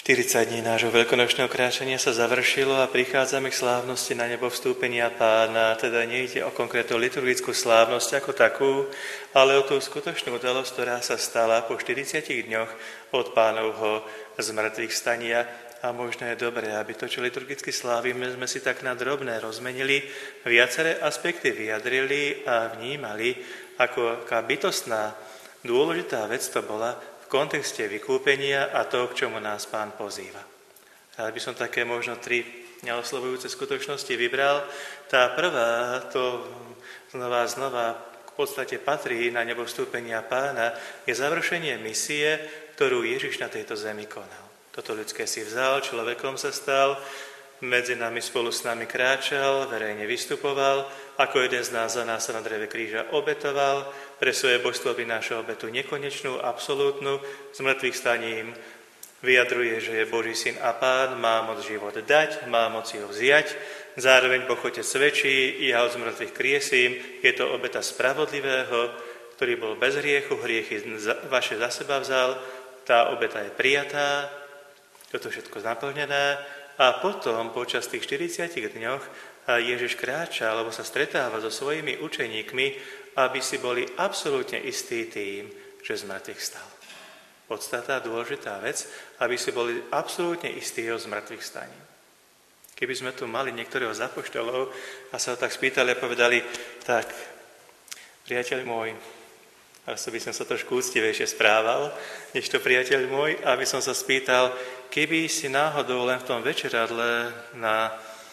40 dní nášho veľkonočného kráčania sa završilo a prichádzame k slávnosti na nebo vstúpenia Pána. Teda nejde o konkrétnu liturgickú slávnosť ako takú, ale o tú skutočnú udalosť, ktorá sa stala po 40 dňoch od Pánovho zmrtvých stania. A možno je dobré, aby to, čo liturgicky slávime, sme si tak na drobné rozmenili, viaceré aspekty vyjadrili a vnímali, ako aká bytostná, dôležitá vec to bola v kontexte vykúpenia a to, k čomu nás Pán pozýva. Rád by som také možno 3 neoslovujúce skutočnosti vybral. Tá prvá, to znova v podstate patrí na nebo vstúpenia Pána, je završenie misie, ktorú Ježiš na tejto zemi konal. Toto ľudské si vzal, človekom sa stal, medzi nami spolu s nami kráčal, verejne vystupoval, ako jeden z nás za nás sa na dreve kríža obetoval, pre svoje božstvo vynáša obetu nekonečnú, absolútnu, s mŕtvych staním vyjadruje, že je Boží syn a Pán, má moc život dať, má moc ho vziať, zároveň Boh Otec svedčí, ja ho z mŕtvych kriesím, je to obeta spravodlivého, ktorý bol bez hriechu, hriechy vaše za seba vzal, tá obeta je prijatá, toto všetko naplnené a potom počas tých 40 dňoch Ježiš kráča, alebo sa stretáva so svojimi učeníkmi, aby si boli absolútne istí tým, že z mŕtvych stal. Podstatná, dôležitá vec, aby si boli absolútne istí jeho z mŕtvych staním. Keby sme tu mali niektorého z apoštolov a sa ho tak spýtali a povedali, tak, priateľ môj, a by som sa trošku úctivejšie správal, než to priateľ môj, aby som sa spýtal, keby si náhodou len v tom večeradle na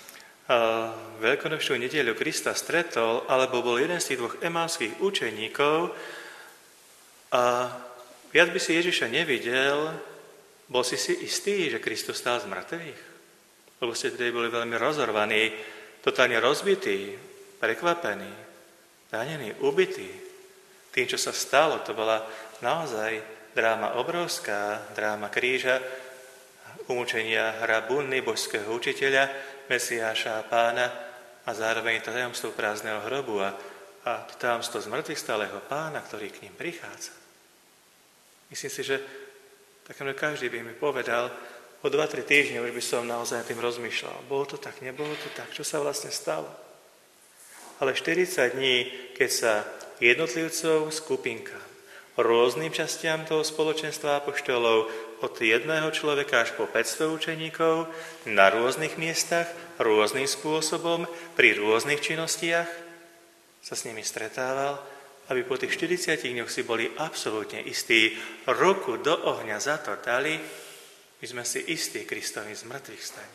veľkonočnú nedeľu Krista stretol, alebo bol jeden z tých 2 emauských učeníkov a viac by si Ježiša nevidel, bol si istý, že Kristus stál z mŕtvych? Lebo ste tedy boli veľmi rozorvaní, totálne rozbití, prekvapení, ranení, ubití. Tým, čo sa stalo, to bola naozaj dráma obrovská, dráma kríža, umúčenia rabúny, božského učiteľa, Mesiáša a Pána a zároveň to tajomstvo prázdneho hrobu a to tajomstvo zmrtvých stáleho Pána, ktorý k ním prichádza. Myslím si, že takýmto každý by mi povedal, o 2-3 týždne už by som naozaj tým rozmýšľal. Bolo to tak, nebolo to tak, čo sa vlastne stalo? Ale 40 dní, keď sa jednotlivcov skupinka, rôznym častiam toho spoločenstva apoštolov, od jedného človeka až po 500 učeníkov, na rôznych miestach, rôznym spôsobom, pri rôznych činnostiach, sa s nimi stretával, aby po tých 40 dňoch si boli absolútne istí, ruku do ohňa za to dali, my sme si istí Kristovým z mŕtvych staní.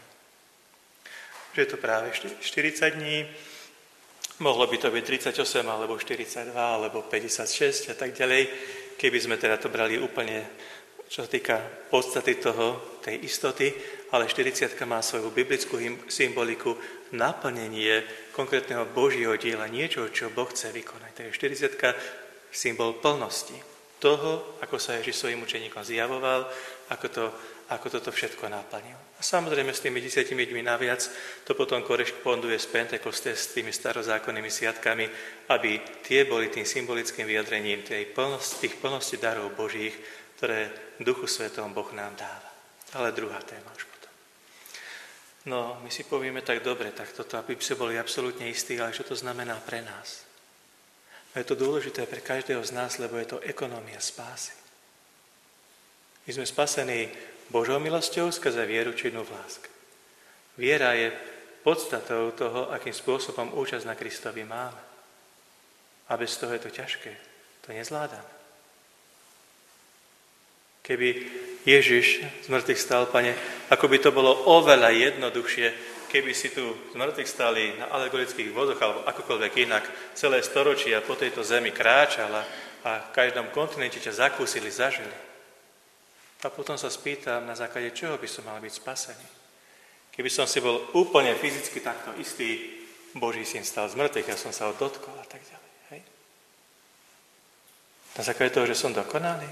Že je to práve 40 dní, mohlo by to byť 38, alebo 42, alebo 56 a tak ďalej, keby sme teda to brali úplne, čo sa týka podstaty tej istoty, ale 40 má svoju biblickú symboliku, naplnenie konkrétneho Božieho diela, niečo, čo Boh chce vykonať. Takže 40 symbol plnosti toho, ako sa Ježiš svojim učeníkom zjavoval, ako toto všetko naplnil. A samozrejme s tými 10 dňmi naviac to potom korešponduje s Pentekoste, s tými starozákonnými sviatkami, aby tie boli tým symbolickým vyjadrením tých plnosti darov Božích, ktoré Duchu Svetom Boh nám dáva. Ale druhá téma už potom. No, my si povieme tak dobre, tak toto, aby si boli absolútne istí, ale čo to znamená pre nás? A je to dôležité pre každého z nás, lebo je to ekonómia spásy. My sme spasení Božou milosťou skrze vieru činnú v láske. Viera je podstatou toho, akým spôsobom účasť na Kristovi máme. A bez toho je to ťažké. To nezvládame. Keby Ježiš z mŕtvych stal, Pane, ako by to bolo oveľa jednoduchšie, keby si tu z mŕtvych stali na alegorických vozoch alebo akokoľvek inak celé storočia po tejto zemi kráčala a v každom kontinente ťa zakúsili, zažili. A potom sa spýtam, na základe čoho by som mal byť spasený. Keby som si bol úplne fyzicky takto istý, Boží syn stal z mŕtvych, ja som sa ho dotkol a tak ďalej. Hej? Na základe toho, že som dokonalý?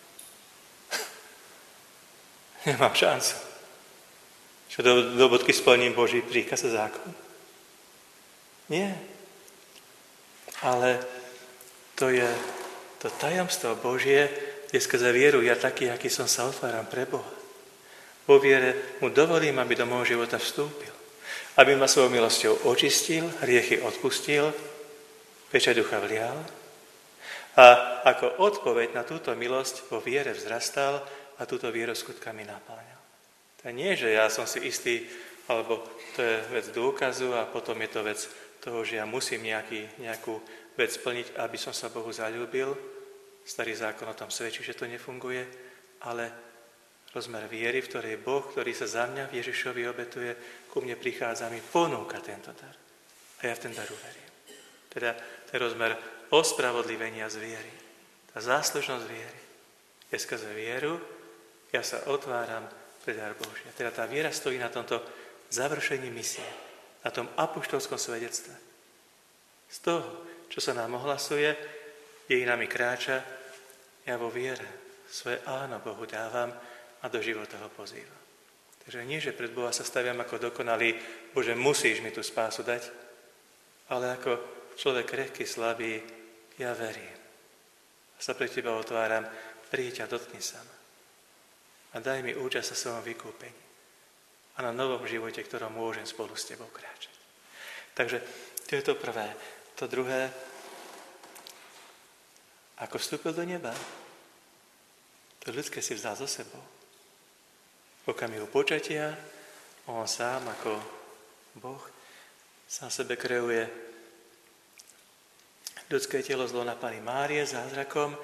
Nemám šancu. Čo do bodky splním Boží príkaz a zákon? Nie. Ale to je tajomstvo Božie, kde skrze vieru ja taký, aký som sa otváram pre Boha. Vo viere mu dovolím, aby do môjho života vstúpil. Aby ma svojou milosťou očistil, hriechy odpustil, pečať ducha vlial. A ako odpoveď na túto milosť vo viere vzrastal a túto vieru skutkami napáňal. To nie, že ja som si istý, alebo to je vec dôkazu a potom je to vec toho, že ja musím nejakú vec splniť, aby som sa Bohu zaľúbil. Starý zákon o tom svedčí, že to nefunguje, ale rozmer viery, v ktorej Boh, ktorý sa za mňa v Ježišovi obetuje, ku mne prichádza, mi ponúka tento dar. A ja v ten dar uverím. Teda ten rozmer ospravodlivenia z viery. Tá záslužnosť viery. Ja skrze vieru, ja sa otváram pre dar Boží. Teda tá viera stojí na tomto završení misie, na tom apoštolskom svedectve. Z toho, čo sa nám ohlasuje, dejinami kráča, ja vo viere svoje áno Bohu dávam a do života ho pozývam. Takže nie, že pred Boha sa staviam ako dokonalý, Bože, musíš mi tú spásu dať, ale ako človek krehký, slabý, ja verím. A sa pre teba otváram, príď a dotkni sa ma. A daj mi účasť sa svojom vykúpení. A na novom živote, ktorom môžem spolu s tebou kráčať. Takže to je to prvé. To druhé, ako vstúpil do neba, to ľudské si vzal so sebou. V okamihu počatia, on sám ako Boh sám sebe kreuje ľudské telo z lona Panny Márie zázrakom,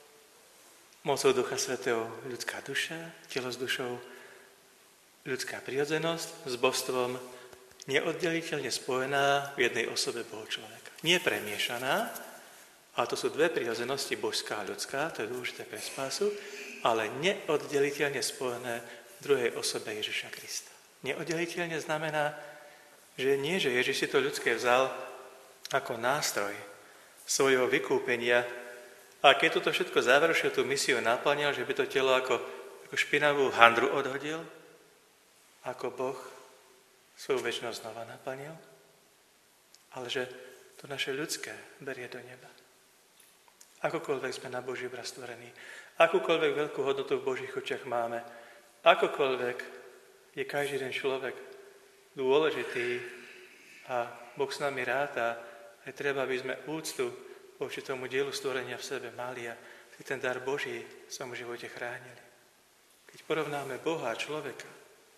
mocou Ducha Svätého ľudská duša, telo s dušou, ľudská prirodzenosť s božstvom neoddeliteľne spojená v jednej osobe Boha človeka. Nie premiešaná, ale to sú dve prirodzenosti, božská a ľudská, to je dôležité pre spásu, ale neoddeliteľne spojené v druhej osobe Ježiša Krista. Neoddeliteľne znamená, že nie, že Ježiš si to ľudské vzal ako nástroj svojho vykúpenia a keď toto všetko završil, tú misiu naplnil, že by to telo ako špinavú handru odhodil, ako Boh svoju večnosť znova naplnil, ale že to naše ľudské berie do neba. Akokoľvek sme na Boží obraz stvorení, akúkoľvek veľkú hodnotu v Božích očiach máme, akokoľvek je každý jeden človek dôležitý a Boh s nami ráta, aj treba, aby sme úctu voči tomu dielu stvorenia v sebe mali a si ten dar Boží v svojom živote chránili. Keď porovnáme Boha a človeka,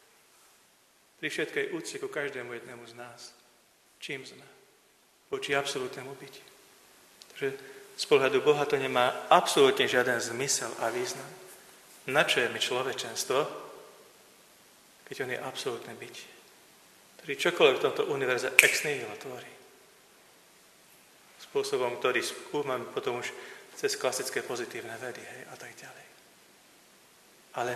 pri všetkej úcte ku každému jednému z nás, čím sme? Voči absolútnemu bytiu. Takže z pohľadu Boha to nemá absolútne žiaden zmysel a význam. Na čo je mi človečenstvo, keď on je absolútne bytie, ktorý čokoľvek v tomto univerze ex nihilo tvorí. Spôsobom, ktorý skúmame potom už cez klasické pozitívne vedy, a tak ďalej. Ale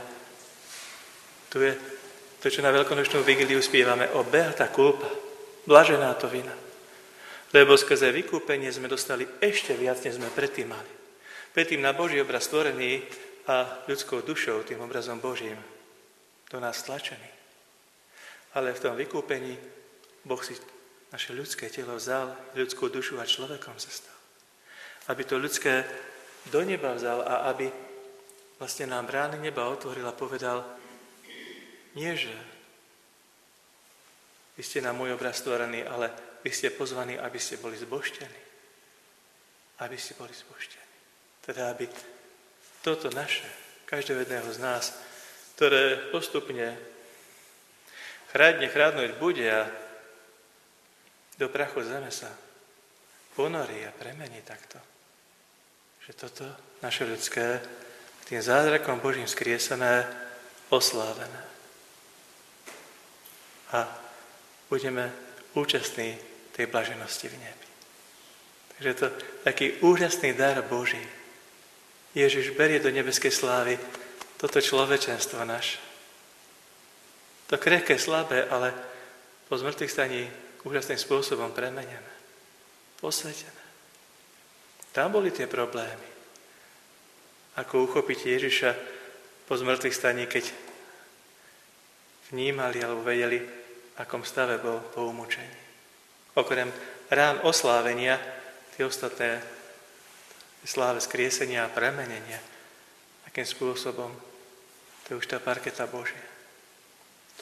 tu je to, čo na veľkonočnú vigíliu spievame o beata culpa, blažená to vina. Lebo skrze vykúpenie sme dostali ešte viac, než sme predtým mali. Predtým na Boží obraz stvorený a ľudskou dušou, tým obrazom Božím, do nás tlačený. Ale v tom vykúpení Boh si naše ľudské telo vzal, ľudskú dušu a človekom sa stal. Aby to ľudské do neba vzal a aby vlastne nám brány neba otvoril a povedal, nie, že vy ste na môj obraz stvorení, ale vy ste pozvaní, aby ste boli zbožtení. Aby ste boli zbožtení. Teda, aby toto naše, každého jedného z nás, ktoré postupne chrádnuť bude a do prachu zeme sa ponorí a premení takto. Že toto naše ľudské tým zázrakom Božím skriesené, oslávené. A budeme účastní tej blaženosti v nebi. Takže to taký úžasný dar Boží. Ježiš berie do nebeskej slávy toto človečenstvo naše. To krehké, slabé, ale po zmrtvých staní úžasným spôsobom premenené. Posvetené. Tam boli tie problémy. Ako uchopiť Ježiša po zmrtvých staní, keď vnímali alebo vedeli, v akom stave bol po umúčení. Okrem rán oslávenia, tie ostatné sláve skriesenia a premenenia, akým spôsobom, to je už tá parketa Božia.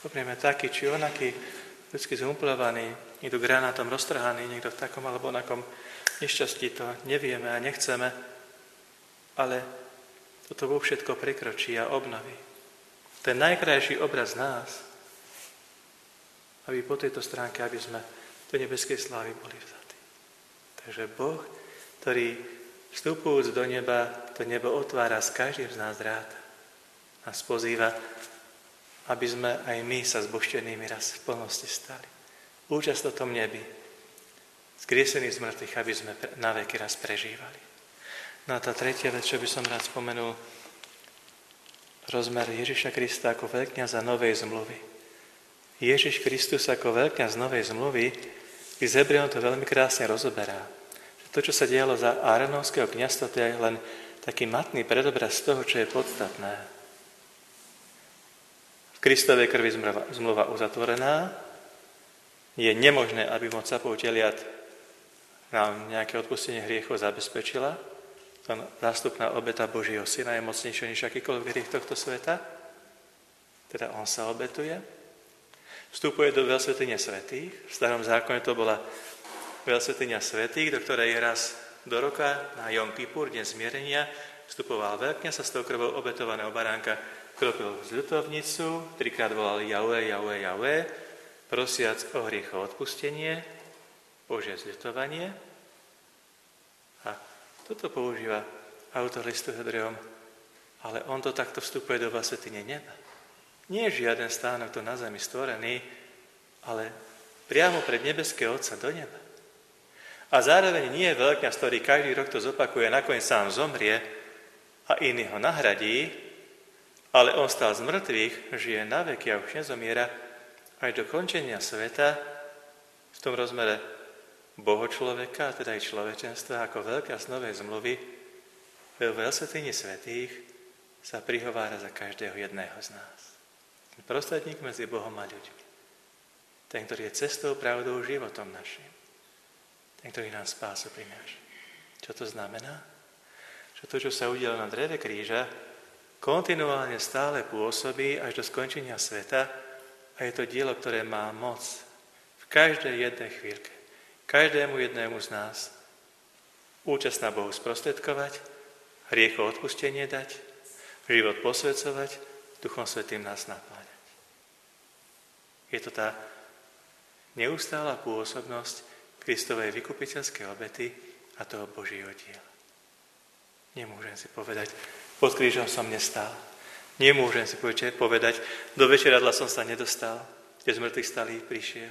Zoberieme taký či onaký, ľudský zhumplovaný, niekto granátom roztrhaný, niekto v takom alebo onakom nešťastí, to nevieme a nechceme, ale toto vo všetko prekročí a obnoví. Ten najkrajší obraz nás, aby po tejto stránke, aby sme do nebeskej slávy boli vzatí. Takže Boh, ktorý vstupujúc do neba, to nebo otvára, s každým z nás ráta. Nás pozýva, aby sme aj my sa zbožtenými raz v plnosti stali. Účasť v tom nebi, skriesení z mŕtvych, aby sme na veky raz prežívali. No a tá tretia vec, čo by som rád spomenul, rozmer Ježiša Krista ako veľkňaza novej zmluvy. Ježiš Kristus ako veľkňaz novej zmluvy, i z Hebrejom to veľmi krásne rozoberá. To, čo sa dialo za Áronovského kňazstva, to je len taký matný predobraz toho, čo je podstatné. V Kristovej krvi zmluva uzatvorená, je nemožné, aby moc sapov teliat nám nejaké odpustenie hriechov zabezpečila. Tá zástupná obeta Božieho Syna je mocnejšia než akýkoľvek hriech tohto sveta. Teda on sa obetuje. Vstupuje do veľsvätyne svätých. V starom zákone to bola veľsvätyňa svätých, do ktorej raz do roka na Jom Kipur, deň zmierenia, vstupoval veľkňaz a s tou krvou obetovaného baránka kropil zľutovnicu, 3-krát volal Jahve, Jahve, Jahve, prosiac o hriechov odpustenie, Božie zľutovanie. A toto používa autor listu Hebrejom, ale on to takto vstupuje do veľsvätyne neba. Nie je žiaden stánok tu na zemi stvorený, ale priamo pred nebeského Otca do neba. A zároveň nie je veľkňaz, ktorý každý rok to zopakuje, nakoniec sám zomrie a iný ho nahradí, ale on stal z mŕtvych, žije na veky a už nezomiera aj do končenia sveta v tom rozmere Boho človeka, teda aj človečenstva, ako veľkňaz novej zmluvy, ve veľsvätyni svätých sa prihovára za každého jedného z nás. Prostredník medzi Bohom a ľuďmi. Ten, ktorý je cestou, pravdou, životom našim. Ten, ktorý nám spásu prináša. Čo to znamená? Že to, čo sa udialo na dreve kríža, kontinuálne stále pôsobí až do skončenia sveta a je to dielo, ktoré má moc v každej jednej chvíľke, každému jednému z nás účasť na Bohu sprostredkovať, hriechov odpustenie dať, život posvedzovať, Duchom Svätým nás napájať. Je to tá neustála pôsobnosť Kristovej vykupiteľskej obety a toho Božieho diela. Nemôžem si povedať, pod krížom som nestál. Nemôžem si povedať, do večeradla som sa nedostal, kde z mŕtvych stalých prišiel.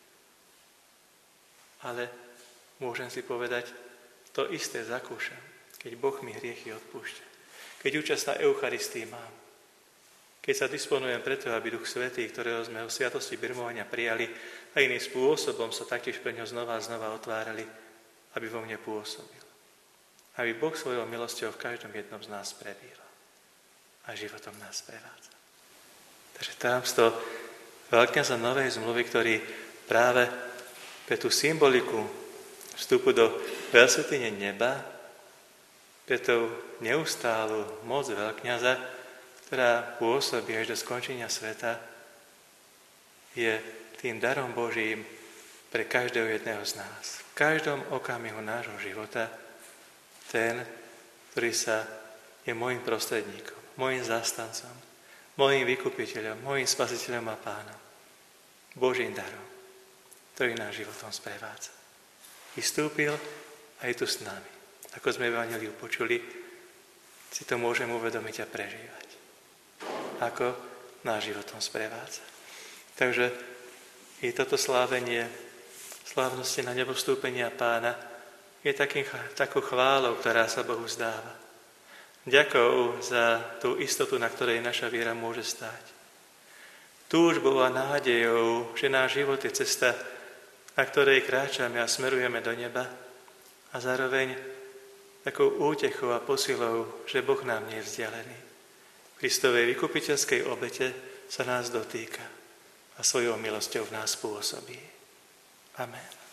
Ale môžem si povedať, to isté zakúšam, keď Boh mi hriechy odpúšťa. Keď účasť na Eucharistii mám. Keď sa disponujem preto, aby Duch Svätý, ktorého sme v sviatosti birmovania prijali a iným spôsobom sa taktiež pre ňo znova a znova otvárali, aby vo mne pôsobil. Aby Boh svojou milosťou v každom jednom z nás prebýval a životom nás prevádza. Takže tajomstvo veľkňaza novej zmluvy, ktorý práve pre tú symboliku vstupu do veľsvätyne neba, pre tú neustálu moc veľkňaza, ktorá pôsobí až do skončenia sveta, je tým darom Božím pre každého jedného z nás. V každom okamihu nášho života ten, ktorý je môjim prostredníkom, môjim zástancom, môjim vykupiteľom, môjim spasiteľom a pánom. Božím darom, ktorý nás životom sprevádza. Vystúpil a je tu s nami. Ako sme Evanjeliu počuli, si to môžeme uvedomiť a prežívať. Ako náš životom sprevádza. Takže i toto slávenie, slávnosti na nebo vstúpenia Pána je takou chválou, ktorá sa Bohu zdáva. Ďakou za tú istotu, na ktorej naša viera môže stáť. Túžbou a nádejou, že náš život je cesta, na ktorej kráčame a smerujeme do neba a zároveň takou útechou a posilou, že Boh nám nie je vzdialený. Kristovej vykupiteľskej obete sa nás dotýka a svojou milosťou v nás pôsobí. Amen.